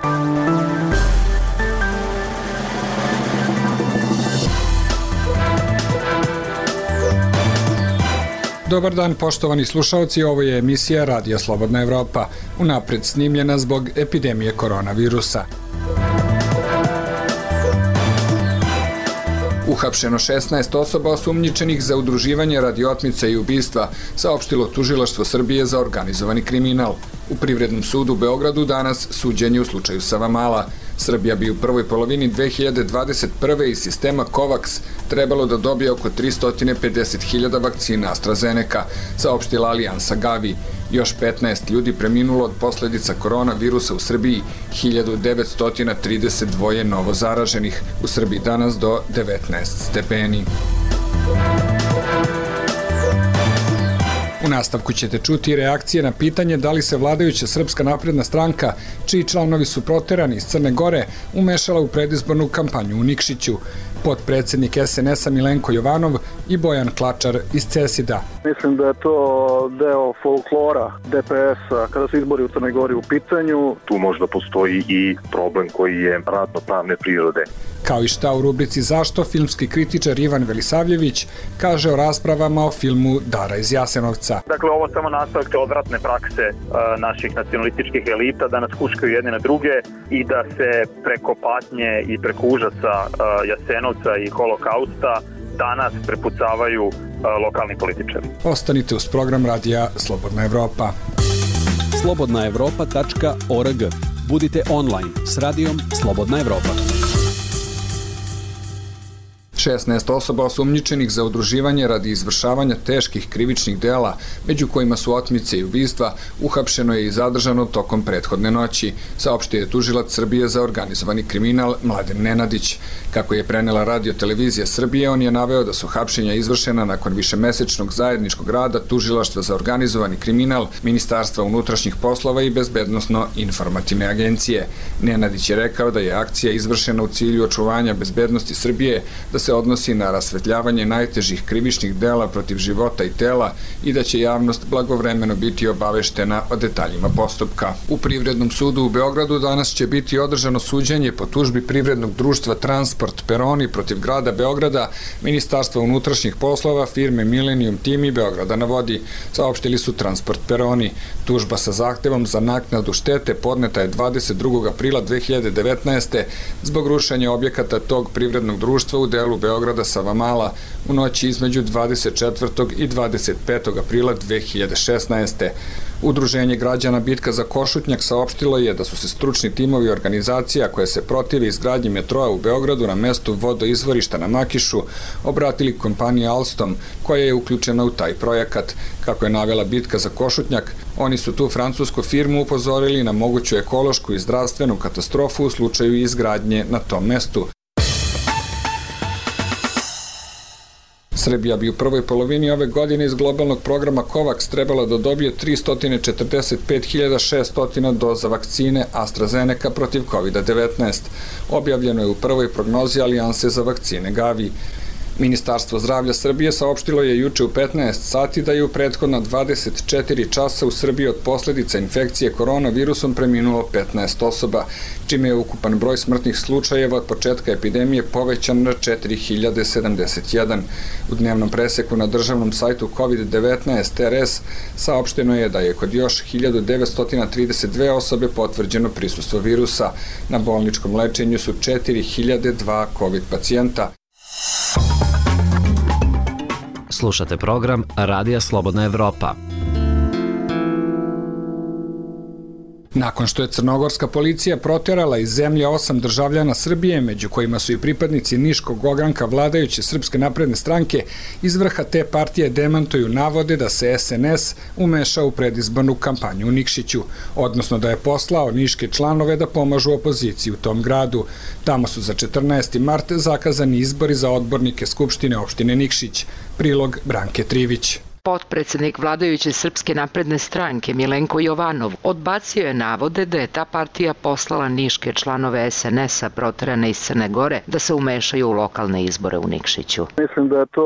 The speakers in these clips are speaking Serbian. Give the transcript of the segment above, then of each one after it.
Dobar dan, poštovani slušalci, ovo je emisija Radija Slobodna Evropa, unapred snimljena zbog epidemije koronavirusa. Uhapšeno 16 osoba osumnjičenih za udruživanje radi otmica i ubistva, saopštilo Tužilaštvo Srbije za organizovani kriminal. U Privrednom sudu u Beogradu danas suđenje u slučaju Savamala. Srbija bi u prvoj polovini 2021. iz sistema COVAX trebalo da dobije oko 350.000 vakcina AstraZeneca, saopštila Alijansa Gavi. Još 15 ljudi preminulo od posledica koronavirusa u Srbiji, 1932 novo zaraženih. U Srbiji danas do 19 stepeni. U nastavku ćete čuti reakcije na pitanje da li se vladajuća Srpska napredna stranka, čiji članovi su proterani iz Crne Gore, umešala u predizbornu kampanju u Nikšiću. Potpredsednik SNS-a Milenko Jovanov i Bojan Klačar iz CESID-a. Mislim da je to deo folklora DPS-a kada se izbori u Crnoj Gori u pitanju. Tu možda postoji i problem koji je radno-pravne prirode. Kao i šta u rubrici Zašto, filmski kritičar Ivan Velisavljević kaže o raspravama o filmu Dara iz Jasenovca. Dakle, ovo samo nastavak te odvratne prakse naših nacionalističkih elita da nas huškaju jedne na druge i da se preko patnje i preko užasa Jasenovca i Holokausta danas prepucavaju lokalni političari. Ostanite uz program Radija Slobodna Evropa. slobodnaevropa.org. Budite online s radijom Slobodna Evropa. 16 osoba osumnjičenih za udruživanje radi izvršavanja teških krivičnih dela, među kojima su otmice i ubistva, uhapšeno je i zadržano tokom prethodne noći, saopštio je tužilac Srbije za organizovani kriminal Mladen Nenadić. Kako je prenela Radio-televizija Srbije, on je naveo da su hapšenja izvršena nakon višemesečnog zajedničkog rada Tužilaštva za organizovani kriminal, Ministarstva unutrašnjih poslova i Bezbednosno-informativne agencije. Nenadić je rekao da je akcija izvršena u cilju očuvanja bezbednosti Srbije, da se odnosi na rasvetljavanje najtežih krivičnih dela protiv života i tela i da će javnost blagovremeno biti obaveštena o detaljima postupka. U Privrednom sudu u Beogradu danas će biti održano suđenje po tužbi Privrednog društva Transport Peroni protiv grada Beograda, Ministarstva unutrašnjih poslova, firme Millennium Team i Beograda na vodi, saopštili su Transport Peroni. Tužba sa zahtevom za naknadu štete podneta je 22. aprila 2019. zbog rušenja objekata tog privrednog društva u delu Beograda Savamala u noći između 24. i 25. aprila 2016. Udruženje građana Bitka za Košutnjak saopštilo je da su se stručni timovi organizacija koje se protive izgradnji metroa u Beogradu na mestu vodoizvorišta na Makišu obratili kompaniji Alstom koja je uključena u taj projekat. Kako je navela Bitka za Košutnjak, oni su tu francusku firmu upozorili na moguću ekološku i zdravstvenu katastrofu u slučaju izgradnje na tom mestu. Srbija bi u prvoj polovini ove godine iz globalnog programa COVAX trebala da dobije 345.600 doza vakcine AstraZeneca protiv COVID-19. Objavljeno je u prvoj prognozi Alijanse za vakcine Gavi. Ministarstvo zdravlja Srbije saopštilo je juče u 15 sati da je u prethodna 24 časa u Srbiji od posledica infekcije koronavirusom preminulo 15 osoba, čime je ukupan broj smrtnih slučajeva od početka epidemije povećan na 4071. U dnevnom preseku na državnom sajtu COVID-19 RS saopšteno je da je kod još 1932 osobe potvrđeno prisustvo virusa. Na bolničkom lečenju su 4002 COVID pacijenta. Slušate program Radija Slobodna Evropa. Nakon što je crnogorska policija proterala iz zemlje 8 državljana Srbije, među kojima su i pripadnici niškog ogranka vladajuće Srpske napredne stranke, iz vrha te partije demantuju navode da se SNS umešao u predizbornu kampanju u Nikšiću, odnosno da je poslao niške članove da pomažu opoziciji u tom gradu. Tamo su za 14. mart zakazani izbori za odbornike Skupštine opštine Nikšić. Prilog Branke Trivić. Potpredsednik vladajuće Srpske napredne stranke Milenko Jovanov odbacio je navode da je ta partija poslala niške članove SNS-a proterane iz Crne Gore da se umešaju u lokalne izbore u Nikšiću. Mislim da je to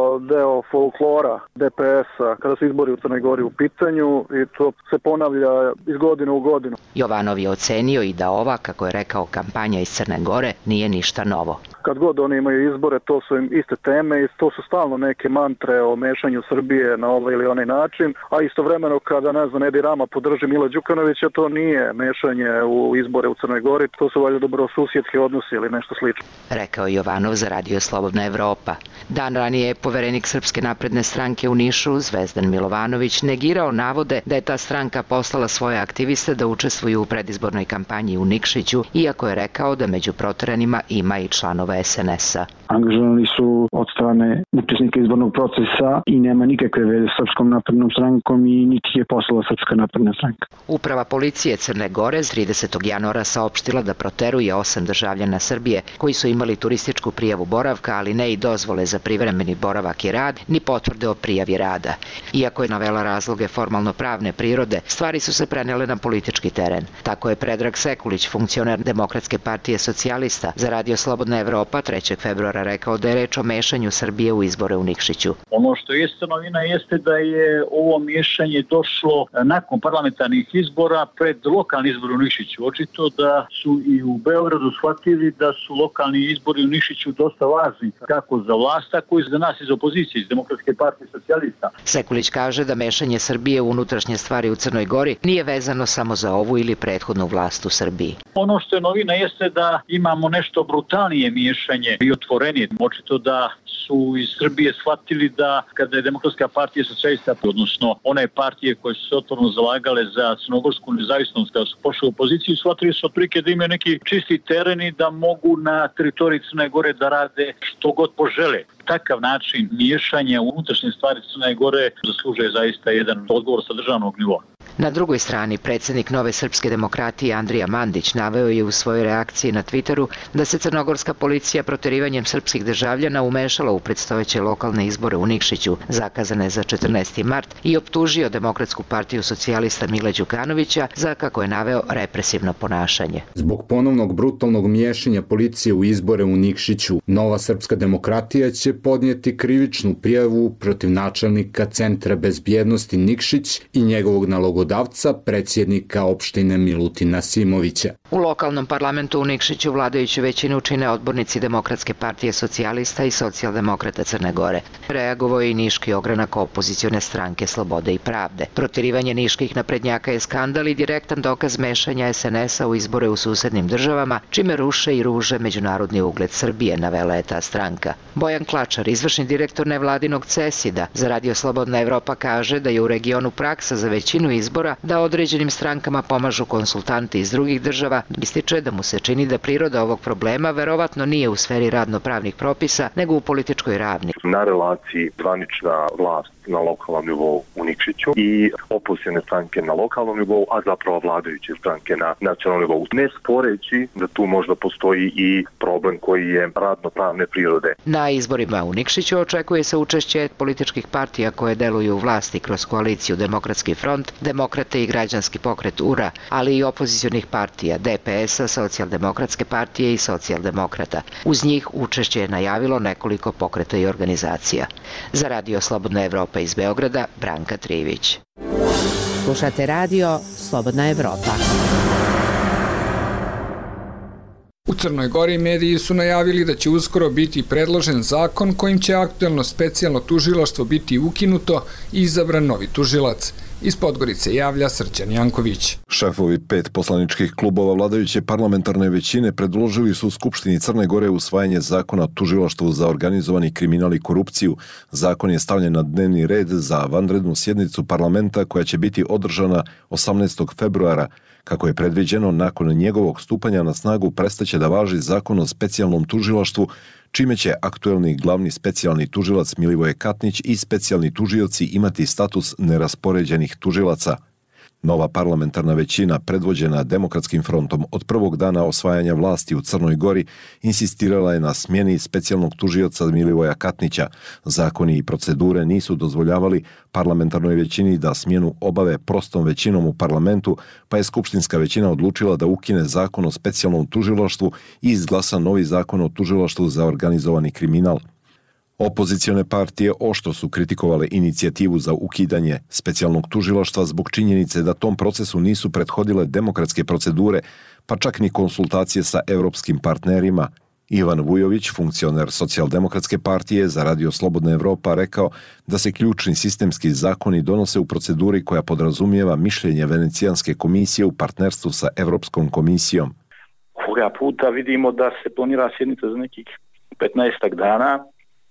deo folklora DPS-a kada su izbori u Crnoj Gori u pitanju i to se ponavlja iz godine u godinu. Jovanov je ocenio i da ova, kako je rekao, kampanja iz Crne Gore nije ništa novo. Kad god oni imaju izbore, to su im iste teme i to su stalno neke mantre o mešanju Srbije na ovaj ili onaj način, a istovremeno kada, Edi Rama podrži Mila Đukanovića, to nije mešanje u izbore u Crnoj Gori, to su valjda dobrosusjedski odnosi ili nešto slično. Rekao je Jovanov za Radio Slobodna Evropa. Dan ranije je poverenik Srpske napredne stranke u Nišu, Zvezdan Milovanović, negirao navode da je ta stranka poslala svoje aktiviste da učestvuju u predizbornoj kampanji u Nikšiću, iako je rekao da među proteranima ima i članova SNS-a. Angažovani su od strane učesnika izbornog procesa i nema nikakve veze s Srpskom naprednom strankom i niti je poslala Srpska napredna stranka. Uprava policije Crne Gore 30. januara saopštila da proteruje 8 državljana Srbije koji su imali turističku prijavu boravka, ali ne i dozvole za privremeni boravak i rad, ni potvrde o prijavi rada. Iako je navela razloge formalno-pravne prirode, stvari su se prenele na politički teren. Tako je Predrag Sekulić, funkcioner Demokratske partije socijalista, za Radio Slobodna Evropa 3. februara rekao da je reč o mešanju Srbije u izbore u Nikšiću. Ono što jeste novina jeste da je ovo miješanje došlo nakon parlamentarnih izbora pred lokalni izbor u Nikšiću. Očito da su i u Beogradu shvatili da su lokalni izbori u Nikšiću dosta važni, kako za vlast, tako i za nas iz opozicije, iz Demokratske partije socijalista. Sekulić kaže da mešanje Srbije u unutrašnje stvari u Crnoj Gori nije vezano samo za ovu ili prethodnu vlast u Srbiji. Ono što je novina jeste da imamo nešto brutalnije miješanje i otvorenije. Očito da su iz Srbije shvatili da kada je Demokratska partija socijalista, odnosno one partije koje su se otvoreno zalagale za crnogorsku nezavisnost, kada su pošli u opoziciju, shvatili su otprilike da imaju neki čisti teren i da mogu na teritoriji Crne Gore da rade što god požele. Takav način miješanja u unutrašnje stvari Crne Gore zaslužuje zaista jedan odgovor sa državnog nivoa. Na drugoj strani, predsjednik Nove srpske demokratije Andrija Mandić naveo je u svojoj reakciji na Twitteru da se crnogorska policija proterivanjem srpskih državljana umešala u predstojeće lokalne izbore u Nikšiću, zakazane za 14. mart, i optužio Demokratsku partiju socijalista Mila Đukanovića za, kako je naveo, represivno ponašanje. Zbog ponovnog brutalnog miješanja policije u izbore u Nikšiću, Nova srpska demokratija će podnijeti krivičnu prijavu protiv načelnika Centra bezbjednosti Nikšić i njegovog nalogodavca, predsjednika opštine Milutina Simovića. U lokalnom parlamentu u Nikšiću vladajuću većinu čine odbornici Demokratske partije socijalista i socijaldemokrata Crne Gore. Reagovao je i niški ogranak opozicione stranke Slobode i pravde. Protirivanje niških naprednjaka je skandal i direktan dokaz mešanja SNS-a u izbore u susednim državama, čime ruše i ruže međunarodni ugled Srbije, navela je ta stranka. Bojan Klačar, izvršni direktor nevladinog CESID-a za Radio Slobodna Evropa, kaže da je u regionu praksa za većinu izbora da određenim strankama pomažu konsultanti iz drugih država. Ističe da mu se čini da priroda ovog problema verovatno nije u sferi radno-pravnih propisa, nego u političkoj ravni. Na relaciji zvanična vlast na lokalnom nivou u Nikšiću i opozicione stranke na lokalnom nivou, a zapravo vladajuće stranke na nacionalnom nivou. Ne sporeći da tu možda postoji i problem koji je radno-pravne prirode. Na izborima u Nikšiću očekuje se učešće političkih partija koje deluju u vlasti kroz koaliciju Demokratski front, Demokrate i Građanski pokret URA, ali i opozicionih partija DPS-a, Socijaldemokratske partije i Socijaldemokrata. Uz njih učešće je najavilo nekoliko pokreta i organizacija. Za Radio Slobodna Evropa iz Beograda, Branka Trivić. Slušate Radio Slobodna Evropa. U Crnoj Gori mediji su najavili da će uskoro biti predložen zakon kojim će aktuelno specijalno tužilaštvo biti ukinuto i izabran novi tužilac. Iz Podgorice javlja Srđan Janković. Šefovi 5 poslaničkih klubova vladajuće parlamentarne većine predložili su Skupštini Crne Gore usvajanje zakona o tužilaštvu za organizovani kriminal i korupciju. Zakon je stavljen na dnevni red za vanrednu sjednicu parlamenta koja će biti održana 18. februara. Kako je predviđeno, nakon njegovog stupanja na snagu prestaće da važi zakon o specijalnom tužilaštvu, čime će aktuelni glavni specijalni tužilac Milivoje Katnić i specijalni tužioci imati status neraspoređenih tužilaca. Nova parlamentarna većina, predvođena Demokratskim frontom od prvog dana osvajanja vlasti u Crnoj Gori, insistirala je na smjeni specijalnog tužioca Milivoja Katnića. Zakoni i procedure nisu dozvoljavali parlamentarnoj većini da smjenu obave prostom većinom u parlamentu, pa je skupštinska većina odlučila da ukine zakon o specijalnom tužilaštvu i izglasa novi zakon o tužilaštvu za organizovani kriminal. Opozicione partije oštro su kritikovale inicijativu za ukidanje specijalnog tužilaštva zbog činjenice da tom procesu nisu prethodile demokratske procedure, pa čak ni konsultacije sa evropskim partnerima. Ivan Vujović, funkcioner Socijaldemokratske partije za Radio Slobodna Evropa, rekao da se ključni sistemski zakoni donose u proceduri koja podrazumijeva mišljenje Venecijanske komisije u partnerstvu sa Evropskom komisijom. Ovoga puta vidimo da se planira sjednica za nekih 15 dana.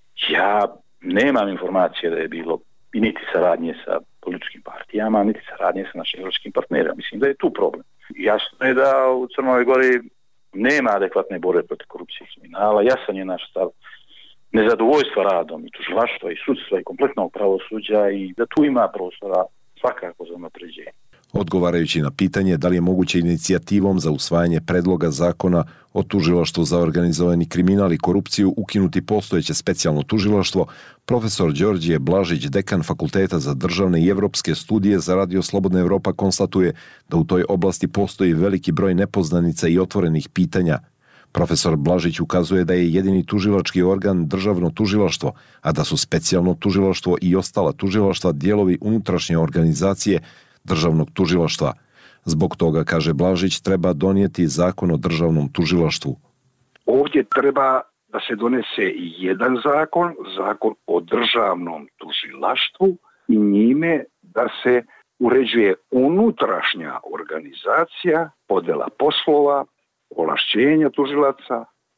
Ja nemam informacije da je bilo niti saradnje sa političkim partijama, niti saradnje sa našim evropskim partnerima. Mislim da je tu problem. Jasno je da u Crnoj Gori nema adekvatne borbe protiv korupcije i kriminala. Jasan je naš stav nezadovoljstva radom i tužilaštva i sudstva i kompletnog pravosuđa i da tu ima prostora svakako za unapređenje. Odgovarajući na pitanje da li je moguće inicijativom za usvajanje predloga zakona o tužilaštvu za organizovani kriminal i korupciju ukinuti postojeće specijalno tužilaštvo, profesor Đorđije Blažić, dekan Fakulteta za državne i evropske studije za Radio Slobodna Evropa, konstatuje da u toj oblasti postoji veliki broj nepoznanica i otvorenih pitanja. Profesor Blažić ukazuje da je jedini tužilački organ državno tužilaštvo, a da su specijalno tužilaštvo i ostala tužilaštva dijelovi unutrašnje organizacije državnog tužilaštva. Zbog toga, kaže Blažić, treba donijeti zakon o državnom tužilaštvu. Ovdje treba da se donese jedan zakon o državnom tužilaštvu i njime da se uređuje unutrašnja organizacija, podjela poslova, ovlašćenja tužilaca,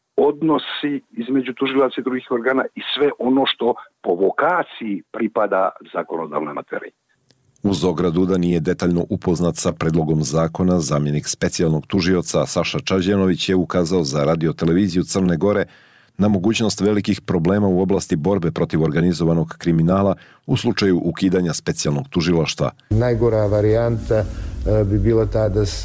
odnosi između tužilaca i drugih organa i sve ono što po vokaciji pripada zakonodavnoj materiji. Uz ogradu da nije detaljno upoznat sa predlogom zakona, zamjenik specijalnog tužioca Saša Čađenović je ukazao za radioteleviziju Crne Gore na mogućnost velikih problema u oblasti borbe protiv organizovanog kriminala u slučaju ukidanja specijalnog tužilaštva. Najgora varijanta bi bila ta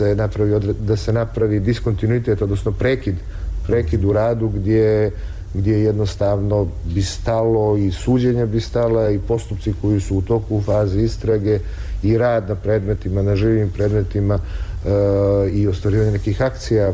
da se napravi diskontinuitet, odnosno prekid u radu gdje jednostavno bi stalo i suđenja bi stala i postupci koji su u toku u fazi istrage i rad na predmetima, na živim predmetima i ostvarivanje nekih akcija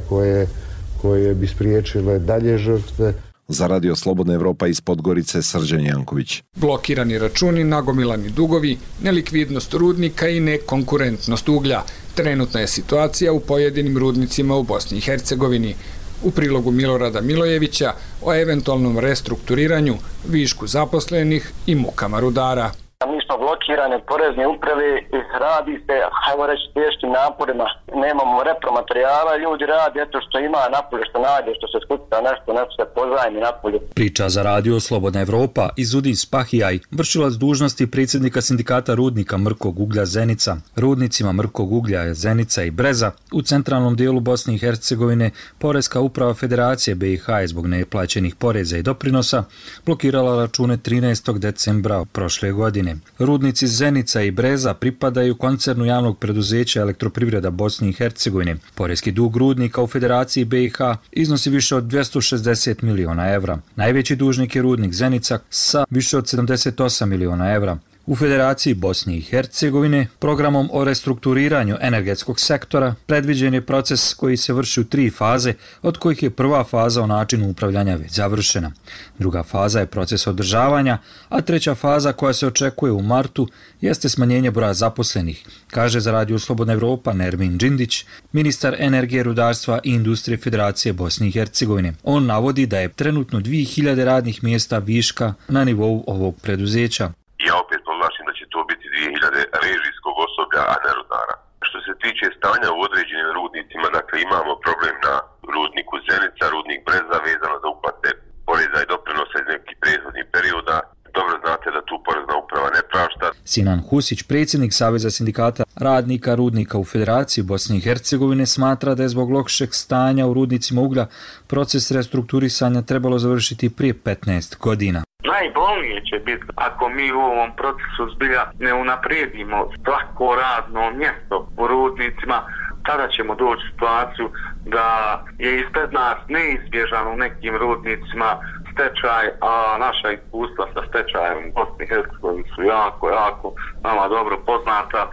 koje bi spriječile dalje žrtve. Za Radio Slobodna Evropa iz Podgorice, Srđan Janković. Blokirani računi, nagomilani dugovi, nelikvidnost rudnika i nekonkurentnost uglja. Trenutna je situacija u pojedinim rudnicima u Bosni i Hercegovini. U prilogu Milorada Milojevića o eventualnom restrukturiranju, višku zaposlenih i mukama rudara. Mi smo blokirane porezne uprave i radi se, hajmo reći, teškim naporima. Nemamo repromaterijala, ljudi radi eto što ima napolje, što nađe, što se skuca nešto se pozajmi napolje. Priča za Radio Slobodna Evropa Izudin Spahijaj, vršilac dužnosti predsjednika sindikata rudnika Mrkog uglja Zenica. Rudnicima Mrkog uglja Zenica i Breza u centralnom dijelu Bosne i Hercegovine Poreska uprava Federacije BiH je zbog neplaćenih poreza i doprinosa blokirala račune 13. decembra prošle godine. Rudnici Zenica i Breza pripadaju koncernu javnog preduzeća Elektroprivreda Bosne i Hercegovine. Poreski dug rudnika u Federaciji BiH iznosi više od 260 miliona evra. Najveći dužnik je rudnik Zenica sa više od 78 miliona evra. U Federaciji Bosne i Hercegovine programom o restrukturiranju energetskog sektora predviđen je proces koji se vrši u 3 faze, od kojih je prva faza o načinu upravljanja već završena. Druga faza je proces održavanja, a treća faza koja se očekuje u martu jeste smanjenje broja zaposlenih, kaže za Radio Slobodna Evropa Nermin Džindić, ministar energije, rudarstva i industrije Federacije Bosne i Hercegovine. On navodi da je trenutno 2000 radnih mjesta viška na nivou ovog preduzeća. Ja opet podvlačim da će to biti 2000 režijskog osoblja, a ne rudara. Što se tiče stanja u određenim rudnicima, dakle imamo problem na rudniku Zenica, rudnik Breza vezano za uplate poreza i doprinosa iz nekih prethodnih perioda. Dobro znate da tu porezna uprava ne prašta. Sinan Husić, predsjednik Saveza sindikata radnika rudnika u Federaciji Bosne i Hercegovine, smatra da je zbog lošeg stanja u rudnicima uglja proces restrukturisanja trebalo završiti prije 15 godina. Najbolnije će biti ako mi u ovom procesu zbilja ne unaprijedimo svako radno mjesto u rudnicima, tada ćemo doći u situaciju da je ispred nas neizbježan u nekim rudnicima stečaj, a naša iskustva sa stečajem u Bosni i Hercegovini su jako nama dobro poznata.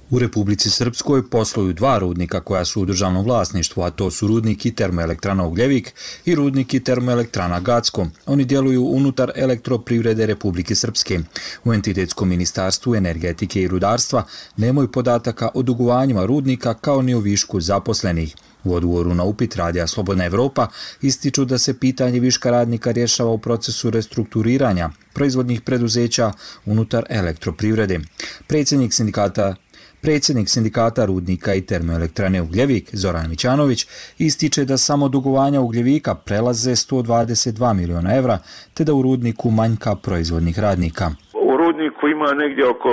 U Republici Srpskoj posluju dva rudnika koja su u državnom vlasništvu, a to su rudnik i termoelektrana Ugljevik i rudnik i termoelektrana Gacko. Oni djeluju unutar elektroprivrede Republike Srpske. U entitetskom ministarstvu energetike i rudarstva nemaju podataka o dugovanjima rudnika kao ni o višku zaposlenih. U odgovoru na upit Radija Slobodna Evropa ističu da se pitanje viška radnika rješava u procesu restrukturiranja proizvodnih preduzeća unutar elektroprivrede. Predsjednik sindikata rudnika i termoelektrane Ugljevik, Zoran Mićanović, ističe da samo dugovanja Ugljevika prelaze 122 miliona evra, te da u rudniku manjka proizvodnih radnika. U rudniku ima negdje oko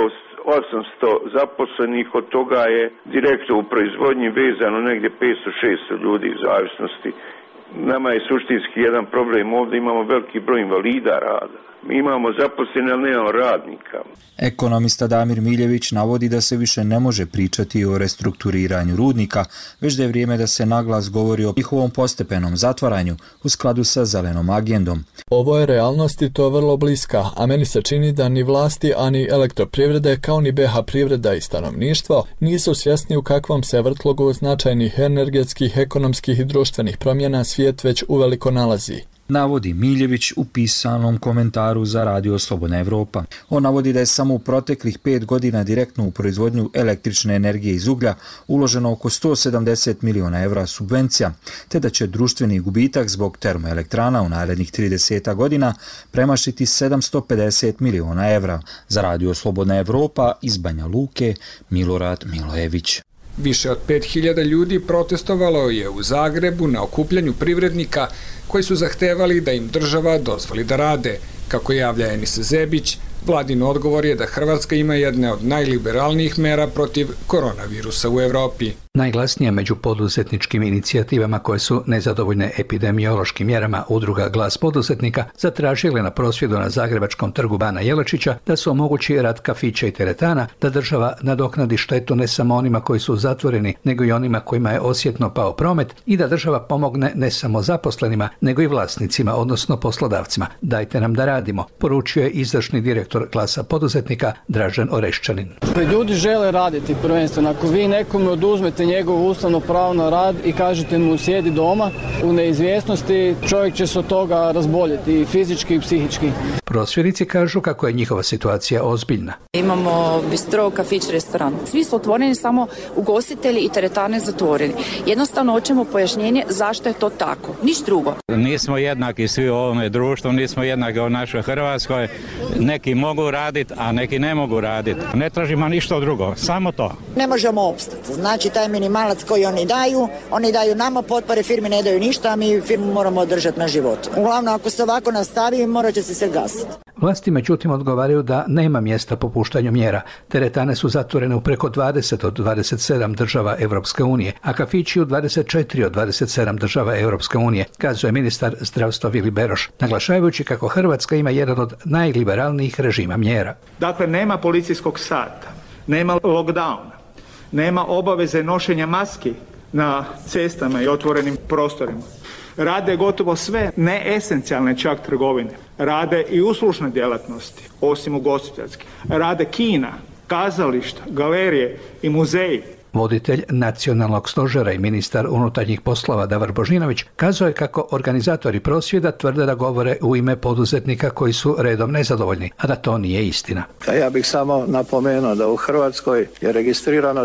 800 zaposlenih, od toga je direktno u proizvodnji vezano negdje 500-600 ljudi u zavisnosti. Nama je suštinski jedan problem, ovdje imamo veliki broj invalida rada. Mi imamo zaposlene, ali nemamo radnika. Ekonomista Damir Miljević navodi da se više ne može pričati o restrukturiranju rudnika, već da je vrijeme da se naglas govori o njihovom postepenom zatvaranju u skladu sa zelenom agendom. Ovo je realnost i to vrlo bliska, a meni se čini da ni vlasti, ani elektroprivrede, kao ni BH privreda i stanovništvo nisu svjesni u kakvom se vrtlogu značajnih energetskih, ekonomskih i društvenih promjena svijet već uveliko nalazi. Navodi Miljević u pisanom komentaru za Radio Slobodna Evropa. On navodi da je samo u proteklih 5 godina direktno u proizvodnju električne energije iz uglja uloženo oko 170 miliona evra subvencija, te da će društveni gubitak zbog termoelektrana u narednih 30 godina premašiti 750 miliona evra. Za Radio Slobodna Evropa iz Banja Luke, Milorad Milojević. Više od 5000 ljudi protestovalo je u Zagrebu na okupljanju privrednika koji su zahtevali da im država dozvoli da rade. Kako javlja Enisa Zebić, vladin odgovor je da Hrvatska ima jedne od najliberalnijih mera protiv koronavirusa u Evropi. Najglasnije među poduzetničkim inicijativama koje su nezadovoljne epidemiološkim mjerama udruga Glas poduzetnika zatražile na prosvjedu na Zagrebačkom trgu Bana Jelačića da se omogući rad kafića i teretana, da država nadoknadi štetu ne samo onima koji su zatvoreni, nego i onima kojima je osjetno pao promet i da država pomogne ne samo zaposlenima, nego i vlasnicima, odnosno poslodavcima. Dajte nam da radimo, poručuje izvršni direktor Glasa poduzetnika Dražen Oreščanin. Ljudi žele raditi prvenstveno. Ako vi nekome oduzmete njegovo ustavno pravo na rad i kažete mu sjedi doma u neizvjesnosti, čovjek će se od toga razboljeti i fizički i psihički. Prosvjednici kažu kako je njihova situacija ozbiljna. Imamo bistro, kafić, restoran. Svi su otvoreni, samo ugostitelji i teretane zatvoreni. Jednostavno hoćemo pojašnjenje zašto je to tako. Niš drugo. Nismo jednaki svi u ovome društvu, nismo jednaki u našoj Hrvatskoj. Neki mogu raditi, a neki ne mogu raditi. Ne tražimo ništa drugo, samo to. Ne možemo opstati. Znači taj minimalac koji oni daju nama potpore, firmi ne daju ništa, a mi firmu moramo održati na životu. Uglavnom, ako se ovako nastavi, morat će se sve gasiti. Vlasti međutim odgovaraju da nema mjesta popuštanju mjera. Teretane su zatvorene u preko 20 od 27 država Europske unije, a kafići u 24 od 27 država Europske unije, kazuje ministar zdravstva Vili Beroš, naglašavajući kako Hrvatska ima jedan od najliberalnijih režima mjera. Dakle, nema policijskog sata, nema lockdowna, nema obaveze nošenja maski na cestama i otvorenim prostorima. Rade gotovo sve neesencijalne čak trgovine. Rade i uslužne djelatnosti, osim ugostiteljskih. Rade kina, kazališta, galerije i muzeji. Voditelj nacionalnog stožera i ministar unutarnjih poslova Davor Božinović kazuje kako organizatori prosvjeda tvrde da govore u ime poduzetnika koji su redom nezadovoljni, a da to nije istina. Ja bih samo napomenuo da u Hrvatskoj je registrirano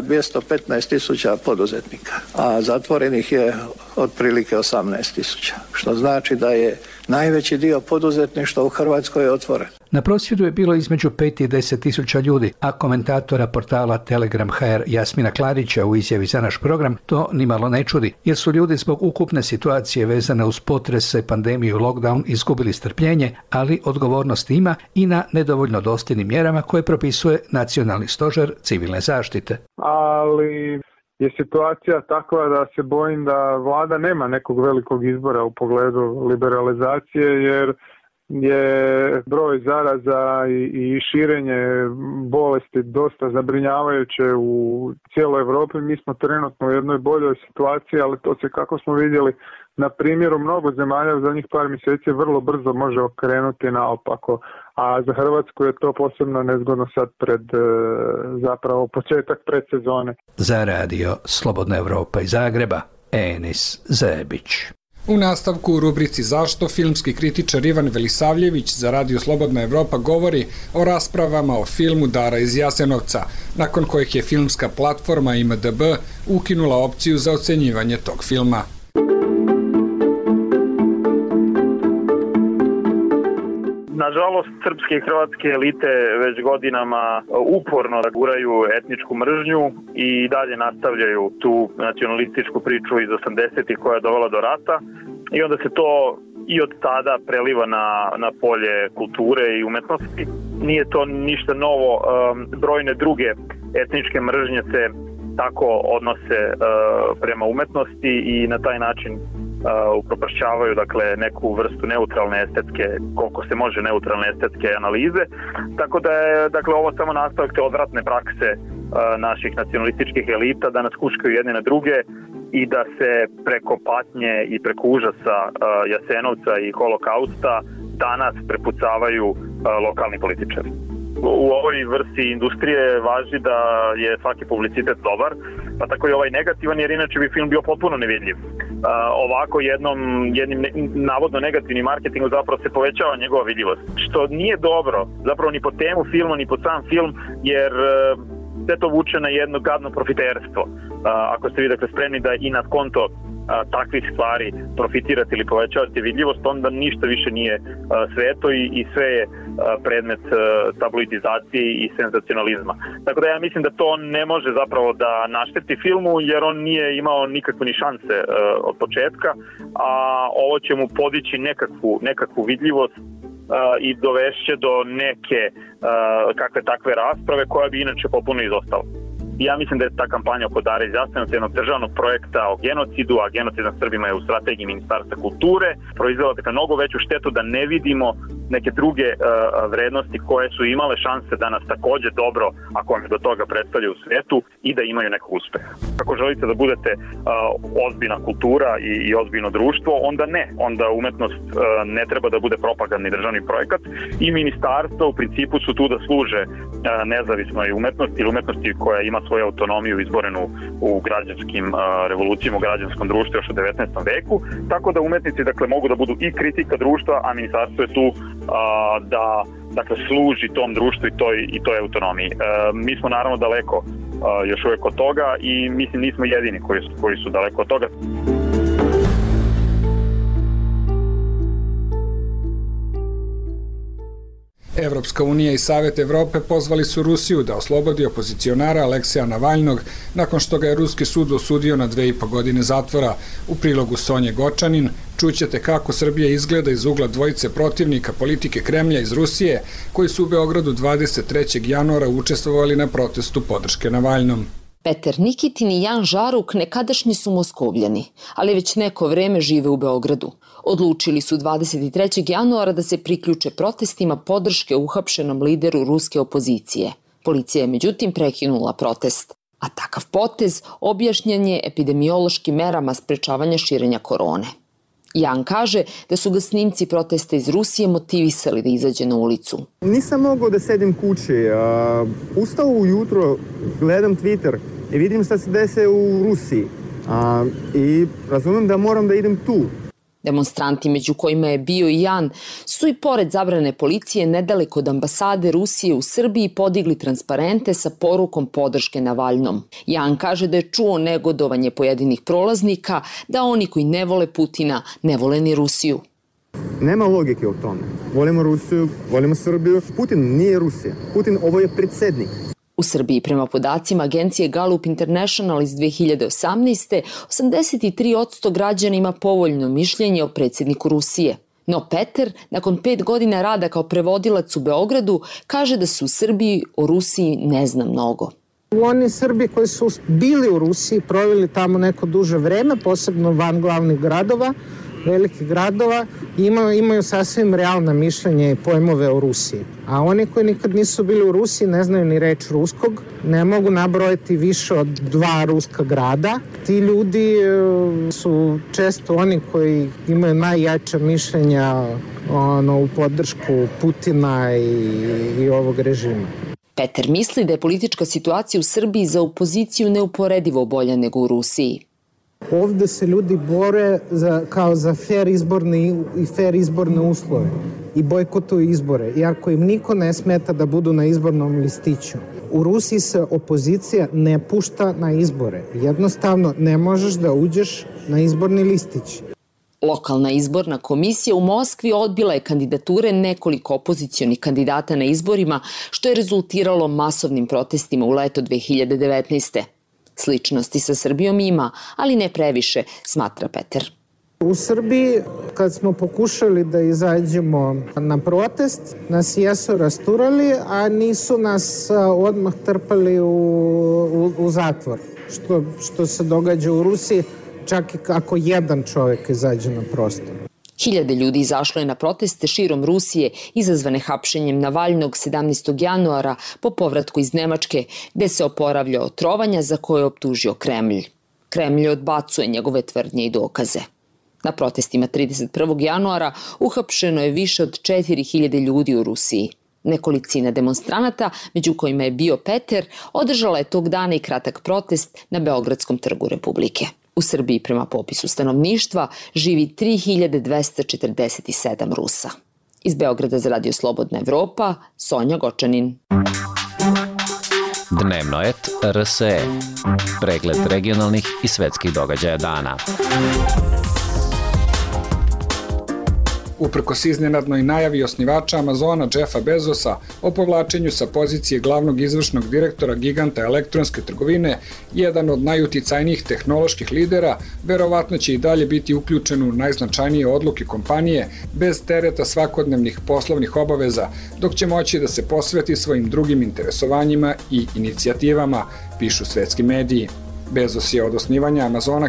215.000 poduzetnika, a zatvorenih je otprilike 18.000, što znači da je najveći dio poduzetništva u Hrvatskoj otvoren. Na prosvjedu je bilo između 5 i 10 tisuća ljudi, a komentatora portala Telegram.hr Jasmina Klarića u izjavi za naš program to nimalo ne čudi, jer su ljudi zbog ukupne situacije vezane uz potrese, pandemiju i lockdown izgubili strpljenje, ali odgovornost ima i na nedovoljno dosljednim mjerama koje propisuje Nacionalni stožer civilne zaštite. Ali je situacija takva da se bojim da vlada nema nekog velikog izbora u pogledu liberalizacije, jer je broj zaraza i širenje bolesti dosta zabrinjavajuće u cijeloj Europi. Mi smo trenutno u jednoj boljoj situaciji, ali to se, kako smo vidjeli na primjeru mnogo zemalja u zadnjih par mjeseci, vrlo brzo može okrenuti naopako. A za Hrvatsku je to posebno nezgodno sad pred zapravo početak predsezone. Za radio Slobodna Evropa iz Zagreba, Enis Zebić. U nastavku u rubrici Zašto filmski kritičar Ivan Velisavljević za Radio Slobodna Evropa govori o raspravama o filmu Dara iz Jasenovca, nakon kojih je filmska platforma IMDb ukinula opciju za ocenjivanje tog filma. Nažalost, srpske i hrvatske elite već godinama uporno guraju etničku mržnju i dalje nastavljaju tu nacionalističku priču iz 80-ih koja je dovela do rata i onda se to i od tada preliva na polje kulture i umetnosti. Nije to ništa novo, brojne druge etničke mržnje se tako odnose prema umetnosti i na taj način upropašćavaju neku vrstu neutralne estetske, koliko se može neutralne estetske analize. Tako da je ovo samo nastavak te odvratne prakse naših nacionalističkih elita da nas kuškaju jedne na druge i da se preko patnje i preko užasa Jasenovca i Holokausta danas prepucavaju lokalni političari. U ovoj vrsti industrije važi da je svaki publicitet dobar, pa tako i ovaj negativan, jer inače bi film bio potpuno nevidljiv. Ovako jednim navodno negativnim marketingom zapravo se povećava njegova vidljivost, što nije dobro, zapravo ni po temu filma, ni po sam film, jer sve to vuče na jedno gadno profiterstvo. Ako ste vi spremni da i na konto takvih stvari profitirate ili povećavate vidljivost, onda ništa više nije sveto i sve je predmet tabloidizacije i senzacionalizma. Tako da ja mislim da to ne može zapravo da našteti filmu, jer on nije imao nikakve ni šanse od početka, a ovo će mu podići nekakvu vidljivost i dovešće do neke kakve takve rasprave koja bi inače potpuno izostala. Ja mislim da je ta kampanja oko Dare iz Jasenovca, jednog državnog projekta o genocidu, a genocid nad Srbima je u strategiji Ministarstva kulture, proizvela mnogo veću štetu da ne vidimo neke druge vrednosti koje su imale šanse da nas takođe dobro, ako vam je do toga predstavlja u svetu, i da imaju nekog uspeha. Ako želite da budete ozbiljna kultura i ozbiljno društvo, onda ne. Onda umetnost ne treba da bude propagandni državni projekat i ministarstvo u principu su tu da služe nezavisnoj umetnosti ili umetnosti koja ima svoju autonomiju izborenu u građanskim revolucijama, u građanskom društvu još u 19. veku, tako da umetnici mogu da budu i kritika društva, a ministarstvo je tu da služi tom društvu i toj autonomiji. Mi smo naravno daleko još uvijek od toga i mislim nismo jedini koji su daleko od toga. Evropska unija i Savet Evrope pozvali su Rusiju da oslobodi opozicionara Alekseja Navalnog nakon što ga je ruski sud osudio na 2,5 godine zatvora. U prilogu Sonje Gočanin čućete kako Srbija izgleda iz ugla dvojice protivnika politike Kremlja iz Rusije koji su u Beogradu 23. januara učestvovali na protestu podrške Navalnom. Petar Nikitin i Jan Žaruk nekadašnji su Moskovljani, ali već neko vreme žive u Beogradu. Odlučili su 23. januara da se priključe protestima podrške uhapšenom lideru ruske opozicije. Policija je međutim prekinula protest. A takav potez objašnjen je epidemiološkim merama sprečavanja širenja korone. Jan kaže da su ga snimci protesta iz Rusije motivisali da izađe na ulicu. Nisam mogao da sedim kući. Ustao ujutro, gledam Twitter i vidim šta se dese u Rusiji. I razumem da moram da idem tu. Demonstranti, među kojima je bio i Jan, su i pored zabrane policije nedaleko od ambasade Rusije u Srbiji podigli transparente sa porukom podrške Navalnom. Jan kaže da je čuo negodovanje pojedinih prolaznika, da oni koji ne vole Putina ne vole ni Rusiju. Nema logike u tome. Volimo Rusiju, volimo Srbiju. Putin nije Rusija. Putin ovo je predsjednik. U Srbiji, prema podacima agencije Gallup International iz 2018. 83% građana ima povoljno mišljenje o predsjedniku Rusije. No Petar, nakon 5 godina rada kao prevodilac u Beogradu, kaže da se u Srbiji o Rusiji ne zna mnogo. Oni Srbi koji su bili u Rusiji, proveli tamo neko duže vreme, posebno van glavnih gradova, velikih gradova imaju sasvim realna mišljenja i pojmove o Rusiji. A oni koji nikad nisu bili u Rusiji ne znaju ni reč ruskog, ne mogu nabrojati više od 2 ruska grada. Ti ljudi su često oni koji imaju najjača mišljenja u podršku Putina i ovog režima. Peter misli da je politička situacija u Srbiji za opoziciju neuporedivo bolja nego u Rusiji. Ovde se ljudi bore za fair izborne uslove i bojkotuju izbore, iako im niko ne smeta da budu na izbornom listiću. U Rusiji se opozicija ne pušta na izbore. Jednostavno ne možeš da uđeš na izborni listić. Lokalna izborna komisija u Moskvi odbila je kandidature nekoliko opozicionih kandidata na izborima, što je rezultiralo masovnim protestima u leto 2019. Sličnosti sa Srbijom ima, ali ne previše, smatra Peter. U Srbiji, kad smo pokušali da izađemo na protest, nas jesu rasturali, a nisu nas odmah trpali u zatvor. Što se događa u Rusiji, čak i ako jedan čovjek izađe na prostor. Hiljade ljudi izašlo je na proteste širom Rusije, izazvane hapšenjem Navalnog 17. januara po povratku iz Nemačke, gde se oporavlja od trovanja za koje je optužio Kremlj. Kremlj odbacuje njegove tvrdnje i dokaze. Na protestima 31. januara uhapšeno je više od 4000 ljudi u Rusiji. Nekolicina demonstranata, među kojima je bio Peter, održala je tog dana i kratak protest na Beogradskom trgu Republike. U Srbiji, prema popisu stanovništva, živi 3247 Rusa. Iz Beograda za Radio Slobodna Evropa, Sonja Gočanin. Dnevnoet RSE. Pregled regionalnih i svetskih događaja dana. Uprkos iznenadnoj najavi osnivača Amazona Jeffa Bezosa o povlačenju sa pozicije glavnog izvršnog direktora giganta elektronske trgovine, jedan od najuticajnijih tehnoloških lidera verovatno će i dalje biti uključen u najznačajnije odluke kompanije bez tereta svakodnevnih poslovnih obaveza, dok će moći da se posveti svojim drugim interesovanjima i inicijativama, pišu svetski mediji. Bezos je od osnivanja Amazona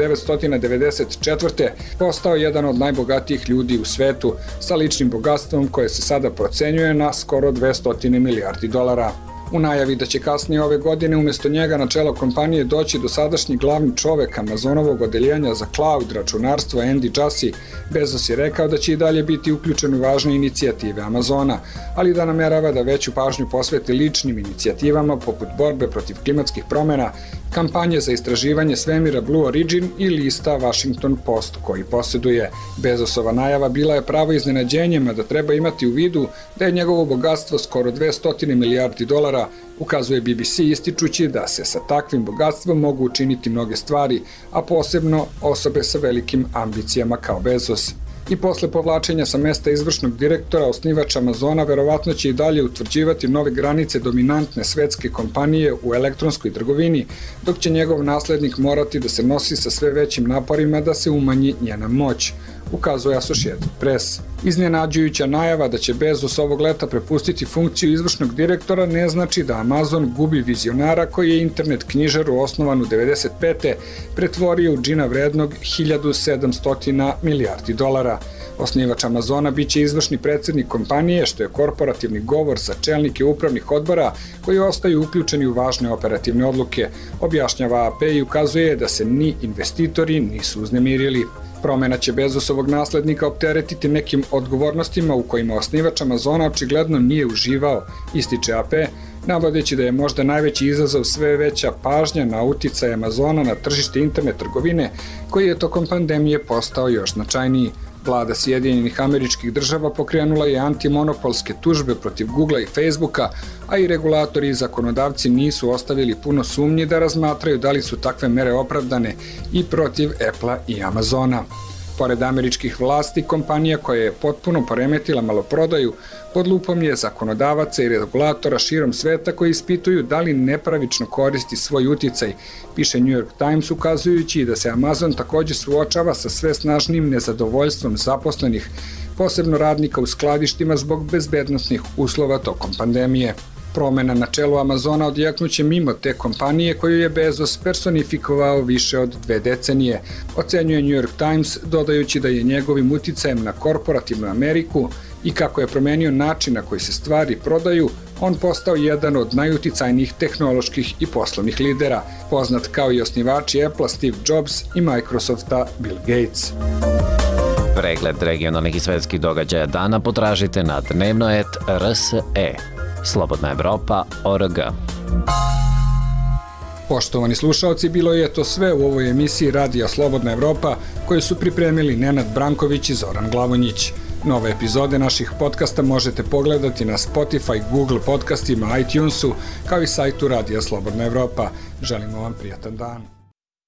1994. postao jedan od najbogatijih ljudi u svetu sa ličnim bogatstvom koje se sada procenjuje na skoro 200 milijardi dolara. U najavi da će kasnije ove godine umjesto njega na čelo kompanije doći dosadašnji glavni čovek Amazonovog odeljenja za cloud računarstvo Andy Jassy, Bezos je rekao da će i dalje biti uključen u važne inicijative Amazona, ali da namerava da veću pažnju posveti ličnim inicijativama poput borbe protiv klimatskih promjena, kampanje za istraživanje svemira Blue Origin i lista Washington Post koji posjeduje. Bezosova najava bila je pravo iznenađenje, mada treba imati u vidu da je njegovo bogatstvo skoro 200 milijardi dolara, ukazuje BBC ističući da se sa takvim bogatstvom mogu učiniti mnoge stvari, a posebno osobe sa velikim ambicijama kao Bezos. I posle povlačenja sa mesta izvršnog direktora, osnivač Amazona verovatno će i dalje utvrđivati nove granice dominantne svetske kompanije u elektronskoj trgovini, dok će njegov naslednik morati da se nosi sa sve većim naporima da se umanji njena moć, ukazuje Associated Press. Iznenađujuća najava da će Bezos ovog leta prepustiti funkciju izvršnog direktora ne znači da Amazon gubi vizionara koji je internet knjižaru osnovan u 1995. pretvorio u džina vrednog 1700 milijardi dolara. Osnivač Amazona biće izvršni predsjednik kompanije, što je korporativni govor za čelnike upravnih odbora koji ostaju uključeni u važne operativne odluke, objašnjava AP i ukazuje da se ni investitori nisu uznemirili. Promjena će Bezosovog naslednika opteretiti nekim odgovornostima u kojima osnivač Amazona očigledno nije uživao, ističe AP, navodeći da je možda najveći izazov sve veća pažnja na uticaj Amazona na tržište internet trgovine, koji je tokom pandemije postao još značajniji. Vlada Sjedinjenih Američkih Država pokrenula je antimonopolske tužbe protiv Googlea i Facebooka, a i regulatori i zakonodavci nisu ostavili puno sumnji da razmatraju da li su takve mere opravdane i protiv Applea i Amazona. Pored američkih vlasti, kompanija koja je potpuno poremetila maloprodaju, pod lupom je zakonodavaca i regulatora širom sveta koji ispituju da li nepravično koristi svoj uticaj, piše New York Times, ukazujući da se Amazon također suočava sa sve snažnim nezadovoljstvom zaposlenih, posebno radnika u skladištima zbog bezbednosnih uslova tokom pandemije. Promena na čelu Amazona odjeknuće mimo te kompanije koju je Bezos personifikovao više od 2 decenije, ocenjuje New York Times, dodajući da je njegovim uticajem na korporativnu Ameriku i kako je promenio način na koji se stvari prodaju, on postao jedan od najuticajnijih tehnoloških i poslovnih lidera, poznat kao i osnivači Apple Steve Jobs i Microsofta Bill Gates. Pregled regionalnih i svetskih događaja dana potražite na dnevnoet.rse. Slobodna Evropa.org. Poštovani slušaoci, bilo je to sve u ovoj emisiji Radija Slobodna Evropa koju su pripremili Nenad Branković i Zoran Glavonjić. Nove epizode naših podcasta možete pogledati na Spotify, Google podcastima, iTunesu, kao i sajtu Radija Slobodna Evropa. Želimo vam prijatan dan.